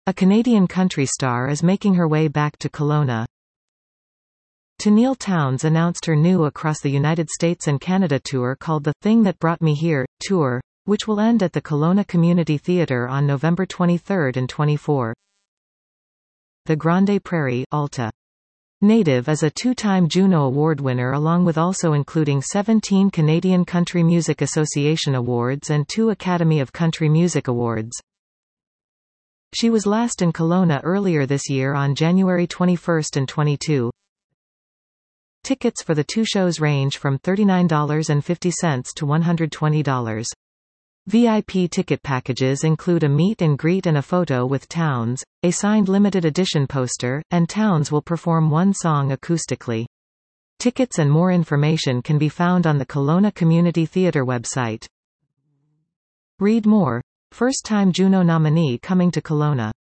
A Canadian country star is making her way back to Kelowna. Tenille Townes announced her new across the United States and Canada tour called The Thing That Brought Me Here tour, which will end at the Kelowna Community Theatre on November 23 and 24. The Grande Prairie Alta native is a two-time Juno Award winner, along with also including 17 Canadian Country Music Association Awards and 2 Academy of Country Music Awards. She was last in Kelowna earlier this year on January 21 and 22. Tickets for the two shows range from $39.50 to $120. VIP ticket packages include a meet and greet and a photo with Townes, a signed limited edition poster, and Townes will perform one song acoustically. Tickets and more information can be found on the Kelowna Community Theatre website. Read more. First-time Juno nominee coming to Kelowna.